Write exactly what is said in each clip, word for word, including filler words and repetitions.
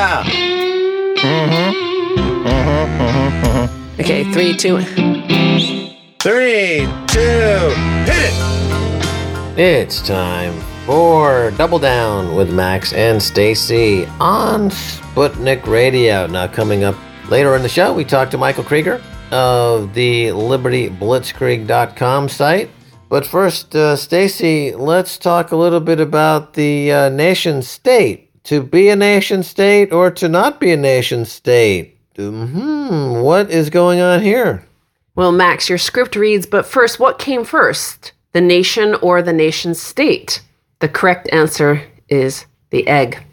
Yeah. Mm-hmm. Mm-hmm. Mm-hmm. Mm-hmm. Okay, three, two. Three, two, hit it! It's time for Double Down with Max and Stacy on Sputnik Radio. Now, coming up later in the show, we talk to Michael Krieger of the Liberty Blitzkrieg dot com site. But first, uh, Stacy, let's talk a little bit about the uh, nation state. To be a nation state or to not be a nation state? Hmm, what is going on here? Well, Max, your script reads, but first, what came first? The nation or the nation state? The correct answer is the egg.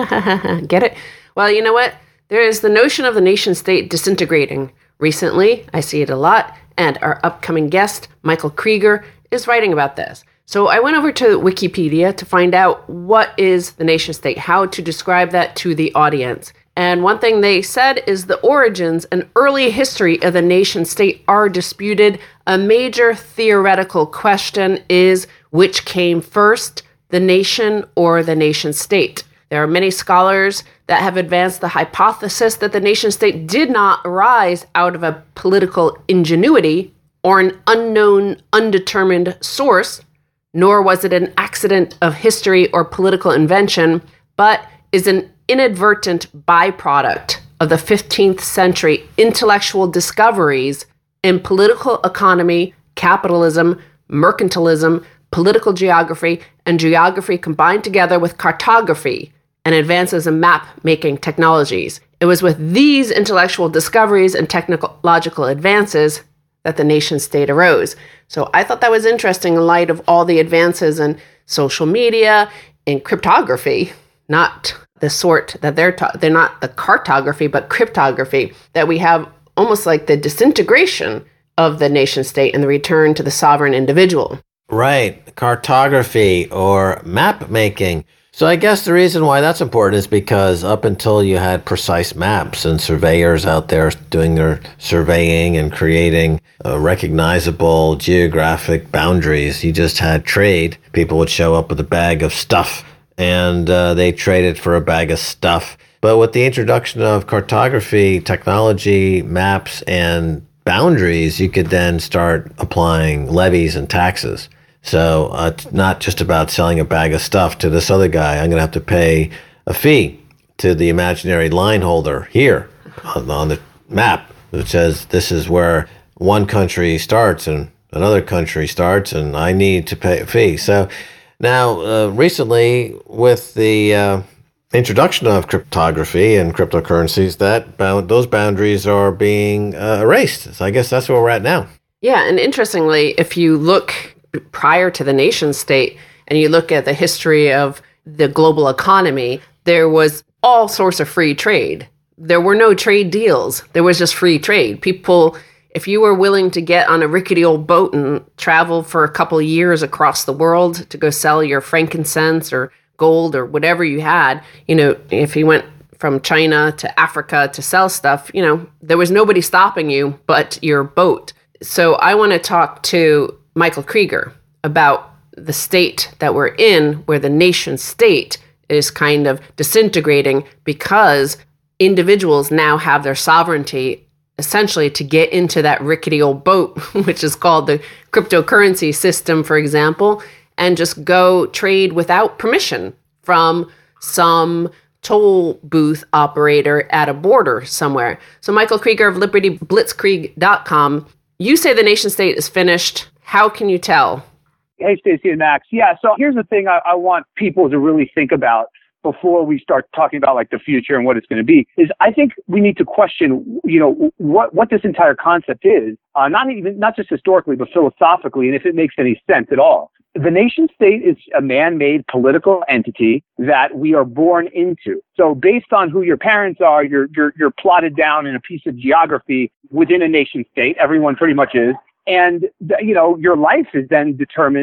Get it? Well, you know what? There is the notion of the nation state disintegrating. Recently, I see it a lot, and our upcoming guest, Michael Krieger, is writing about this. So I went over to Wikipedia to find out what is the nation state, how to describe that to the audience. And one thing they said is the origins and early history of the nation state are disputed. A major theoretical question is which came first, the nation or the nation state? There are many scholars that have advanced the hypothesis that the nation state did not arise out of a political ingenuity or an unknown, undetermined source, nor was it an accident of history or political invention, but is an inadvertent byproduct of the fifteenth century intellectual discoveries in political economy, capitalism, mercantilism, political geography, and geography combined together with cartography and advances in map-making technologies. It was with these intellectual discoveries and technological advances that the nation-state arose. So I thought that was interesting in light of all the advances in social media, in cryptography, not the sort that they're ta- they're not the cartography, but cryptography, that we have almost like the disintegration of the nation state and the return to the sovereign individual. Right, cartography or map making. So I guess the reason why that's important is because up until you had precise maps and surveyors out there doing their surveying and creating uh, recognizable geographic boundaries, you just had trade. People would show up with a bag of stuff and uh, they traded for a bag of stuff. But with the introduction of cartography, technology, maps, and boundaries, you could then start applying levies and taxes. So uh, it's not just about selling a bag of stuff to this other guy. I'm going to have to pay a fee to the imaginary line holder here on, on the map that says this is where one country starts and another country starts, and I need to pay a fee. So now, uh, recently, with the uh, introduction of cryptography and cryptocurrencies, that bound, those boundaries are being uh, erased. So I guess that's where we're at now. Yeah, and interestingly, if you look prior to the nation state and you look at the history of the global economy, there was all sorts of free trade. There were no trade deals. There was just free trade. People, if you were willing to get on a rickety old boat and travel for a couple of years across the world to go sell your frankincense or gold or whatever you had, you know, if you went from China to Africa to sell stuff, you know, there was nobody stopping you but your boat. So I want to talk to Michael Krieger about the state that we're in, where the nation state is kind of disintegrating because individuals now have their sovereignty essentially to get into that rickety old boat, which is called the cryptocurrency system, for example, and just go trade without permission from some toll booth operator at a border somewhere. So Michael Krieger of Liberty Blitzkrieg dot com, you say the nation state is finished. How can you tell? Hey, Stacy and Max. Yeah, so here's the thing I, I want people to really think about before we start talking about like the future and what it's going to be, is I think we need to question, you know, what, what this entire concept is, uh, not even, not just historically, but philosophically, and if it makes any sense at all. The nation state is a man-made political entity that we are born into. So based on who your parents are, you're, you're, you're plotted down in a piece of geography within a nation state. Everyone pretty much is. And, you know, your life is then determined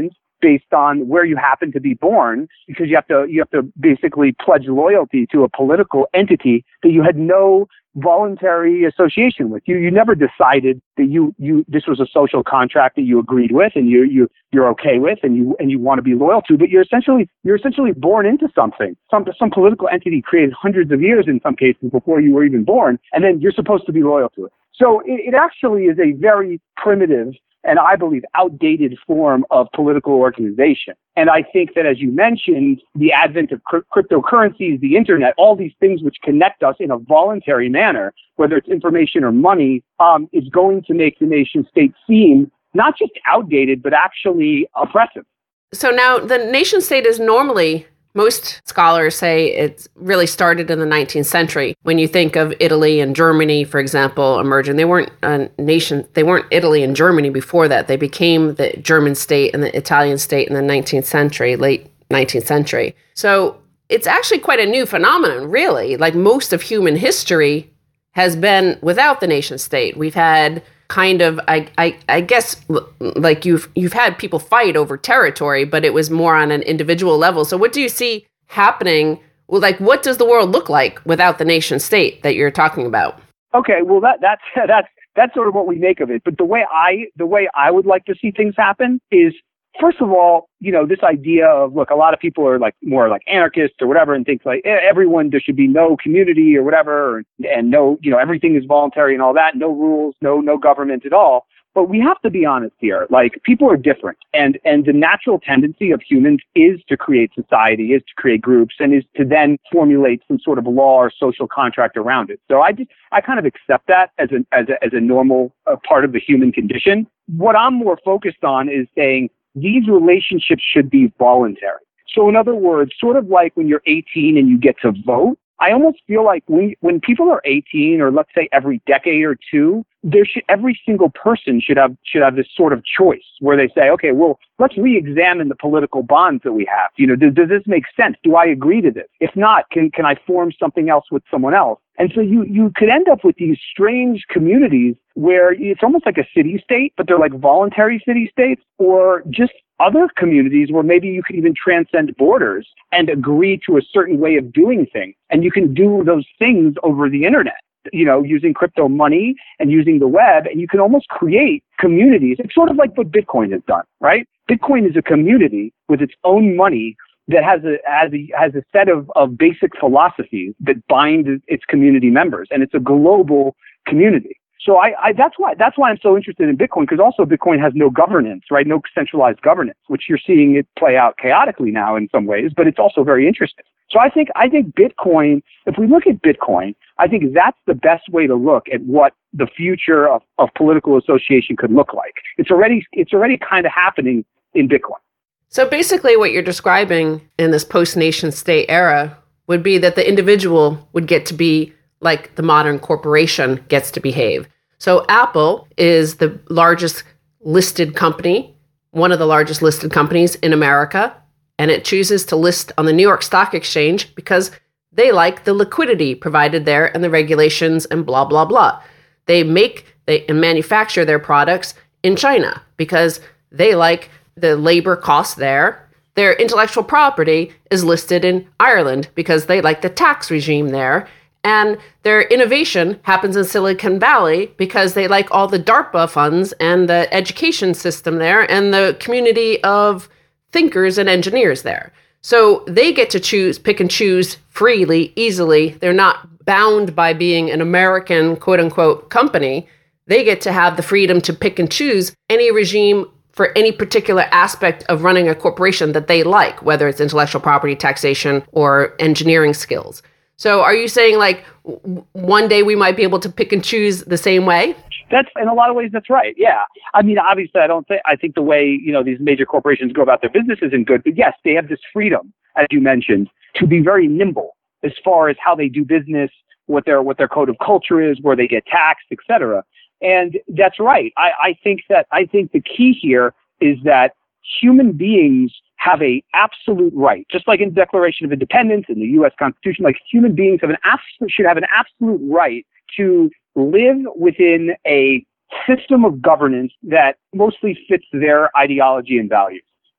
based on where you happen to be born, because you have to you have to basically pledge loyalty to a political entity that you had no voluntary association with. You you never decided that you you this was a social contract that you agreed with and you you you're okay with and you and you want to be loyal to, but you're essentially you're essentially born into something. Some some political entity created hundreds of years in some cases before you were even born, and then you're supposed to be loyal to it. So it, it actually is a very primitive and I believe outdated form of political organization. And I think that, as you mentioned, the advent of cr- cryptocurrencies, the internet, all these things which connect us in a voluntary manner, whether it's information or money, um, is going to make the nation state seem not just outdated, but actually oppressive. So now the nation state is normally, most scholars say it really started in the nineteenth century. When you think of Italy and Germany, for example, emerging, they weren't a nation, they weren't Italy and Germany before that. They became the German state and the Italian state in the nineteenth century, late nineteenth century. So it's actually quite a new phenomenon, really. Like most of human history has been without the nation state. We've had kind of, I, I, I guess, like you've you've had people fight over territory, but it was more on an individual level. So what do you see happening? Well, like, what does the world look like without the nation state that you're talking about? Okay, well, that that's that's that's sort of what we make of it. But the way I the way I would like to see things happen is, first of all, you know, this idea of, look, a lot of people are like more like anarchists or whatever and think like everyone, there should be no community or whatever, and, and no, you know, everything is voluntary and all that, no rules, no, no government at all. But we have to be honest here. Like, people are different, and, and the natural tendency of humans is to create society, is to create groups, and is to then formulate some sort of law or social contract around it. So I just, I kind of accept that as a, as a, as a normal uh, part of the human condition. What I'm more focused on is saying, these relationships should be voluntary. So in other words, sort of like when you're eighteen and you get to vote, I almost feel like when when people are eighteen, or let's say every decade or two, there should every single person should have should have this sort of choice where they say, okay, well, let's re-examine the political bonds that we have. You know, does, does this make sense? Do I agree to this? If not, can can I form something else with someone else? And so you you could end up with these strange communities where it's almost like a city-state, but they're like voluntary city-states, or just other communities where maybe you could even transcend borders and agree to a certain way of doing things. And you can do those things over the internet, you know, using crypto money and using the web, and you can almost create communities. It's sort of like what Bitcoin has done, right? Bitcoin is a community with its own money that has a has a, has a set of, of basic philosophies that bind its community members, and it's a global community. So I, I that's why that's why I'm so interested in Bitcoin, because also Bitcoin has no governance, right? No centralized governance, which you're seeing it play out chaotically now in some ways, but it's also very interesting. So I think I think Bitcoin, if we look at Bitcoin, I think that's the best way to look at what the future of, of political association could look like. It's already it's already kind of happening in Bitcoin. So basically what you're describing in this post-nation state era would be that the individual would get to be like the modern corporation gets to behave. So Apple is the largest listed company, one of the largest listed companies in America, and it chooses to list on the New York Stock Exchange because they like the liquidity provided there and the regulations and blah, blah, blah. They make they and manufacture their products in China because they like the labor costs there. Their intellectual property is listed in Ireland because they like the tax regime there. And their innovation happens in Silicon Valley because they like all the DARPA funds and the education system there and the community of thinkers and engineers there. So they get to choose, pick and choose freely, easily. They're not bound by being an American, quote unquote, company. They get to have the freedom to pick and choose any regime for any particular aspect of running a corporation that they like, whether it's intellectual property, taxation, or engineering skills. So are you saying like w- one day we might be able to pick and choose the same way? That's in a lot of ways, that's right. Yeah. I mean, obviously, I don't think, I think the way, you know, these major corporations go about their business isn't good, but yes, they have this freedom, as you mentioned, to be very nimble as far as how they do business, what their, what their code of culture is, where they get taxed, et cetera. And that's right. I, I think that, I think the key here is that human beings have a absolute right, just like in the Declaration of Independence in the U S Constitution, like human beings have an absolute, should have an absolute right to live within a system of governance that mostly fits their ideology and values.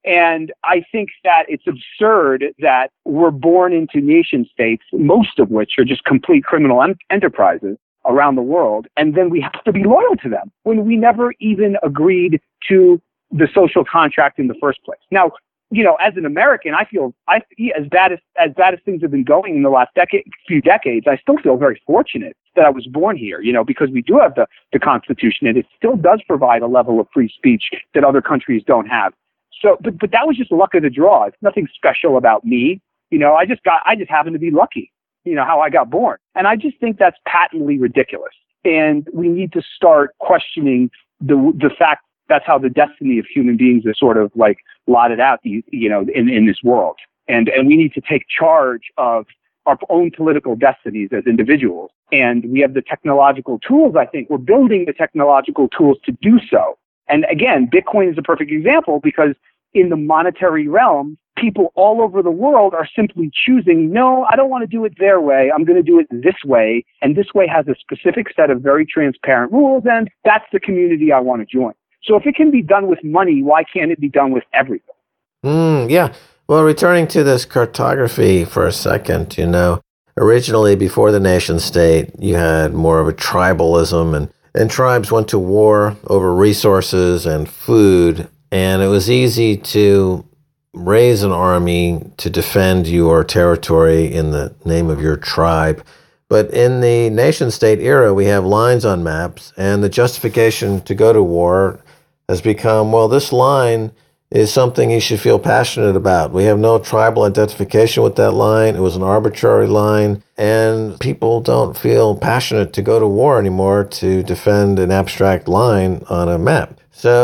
And I think that it's absurd that we're born into nation states, most of which are just complete criminal en- enterprises around the world, and then we have to be loyal to them when we never even agreed to the social contract in the first place. Now, you know, as an American, I feel I as bad as as bad as things have been going in the last decade, few decades, I still feel very fortunate that I was born here, you know, because we do have the, the Constitution, and it still does provide a level of free speech that other countries don't have. So, but but that was just luck of the draw. It's nothing special about me. You know, I just got, I just happened to be lucky, you know, how I got born. And I just think that's patently ridiculous. And we need to start questioning the the fact that's how the destiny of human beings is sort of like lotted out, you, you know, in, in this world. And and we need to take charge of our own political destinies as individuals. And we have the technological tools, I think. We're building the technological tools to do so. And again, Bitcoin is a perfect example because in the monetary realm, people all over the world are simply choosing, no, I don't want to do it their way. I'm going to do it this way. And this way has a specific set of very transparent rules. And that's the community I want to join. So if it can be done with money, why can't it be done with everything? Mm, yeah. Well, returning to this cartography for a second, you know, originally before the nation state, you had more of a tribalism, and, and tribes went to war over resources and food. And it was easy to raise an army to defend your territory in the name of your tribe. But in the nation-state era, we have lines on maps, and the justification to go to war has become, well, this line is something you should feel passionate about. We have no tribal identification with that line. It was an arbitrary line, and people don't feel passionate to go to war anymore to defend an abstract line on a map.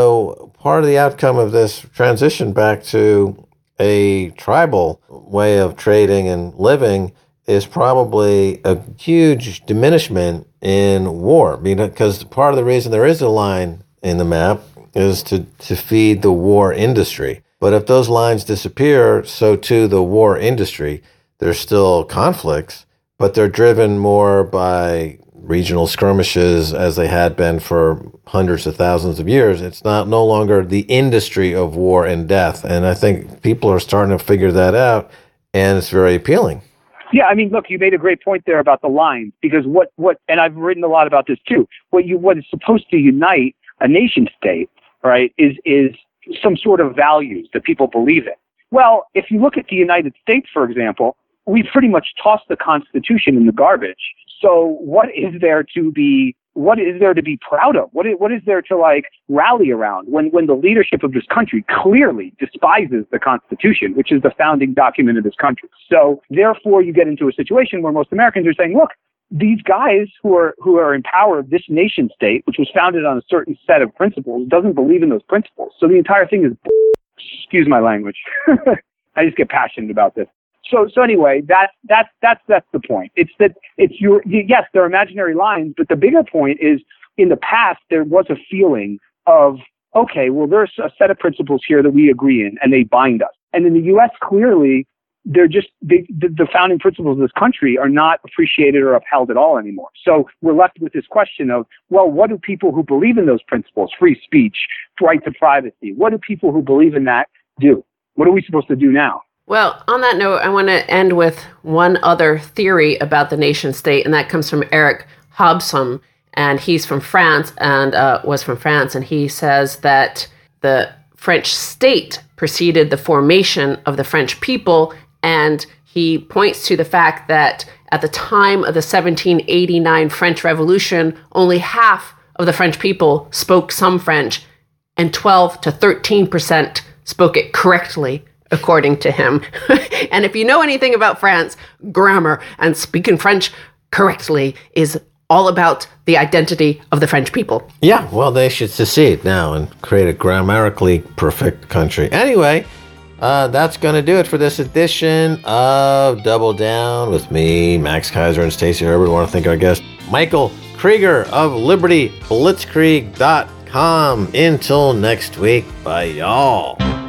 So part of the outcome of this transition back to a tribal way of trading and living is probably a huge diminishment in war, because part of the reason there is a line in the map is to, to feed the war industry. But if those lines disappear, so too the war industry. There's still conflicts, but they're driven more by regional skirmishes as they had been for hundreds of thousands of years. It's not no longer the industry of war and death. And I think people are starting to figure that out, and it's very appealing. Yeah, I mean, look, you made a great point there about the lines, because what, what, and I've written a lot about this too, what you, what is supposed to unite a nation state, right, is, is some sort of values that people believe in. Well, if you look at the United States, for example, we pretty much tossed the Constitution in the garbage. So what is there to be, what is there to be proud of? What is, what is there to like rally around when, when the leadership of this country clearly despises the Constitution, which is the founding document of this country? So therefore you get into a situation where most Americans are saying, look, these guys who are, who are in power of this nation state, which was founded on a certain set of principles, doesn't believe in those principles. So the entire thing is, excuse my language. I just get passionate about this. So, so anyway, that's, that's, that's, that's the point. It's that it's your, yes, they're imaginary lines, but the bigger point is in the past, there was a feeling of, okay, well, there's a set of principles here that we agree in and they bind us. And in the U S, clearly, they're just, they, the, the founding principles of this country are not appreciated or upheld at all anymore. So we're left with this question of, well, what do people who believe in those principles, free speech, right to privacy, what do people who believe in that do? What are we supposed to do now? Well, on that note, I want to end with one other theory about the nation state, and that comes from Eric Hobson, and he's from France and uh, was from France, and he says that the French state preceded the formation of the French people, and he points to the fact that at the time of the seventeen eighty-nine French Revolution, only half of the French people spoke some French, and twelve to thirteen percent spoke it correctly, according to him. And if you know anything about France, grammar and speaking French correctly is all about the identity of the French people. Yeah, well, they should secede now and create a grammatically perfect country. Anyway, uh, that's going to do it for this edition of Double Down with me, Max Kaiser, and Stacey Herbert. I want to thank our guest, Michael Krieger of Liberty Blitzkrieg dot com. Until next week, bye, y'all.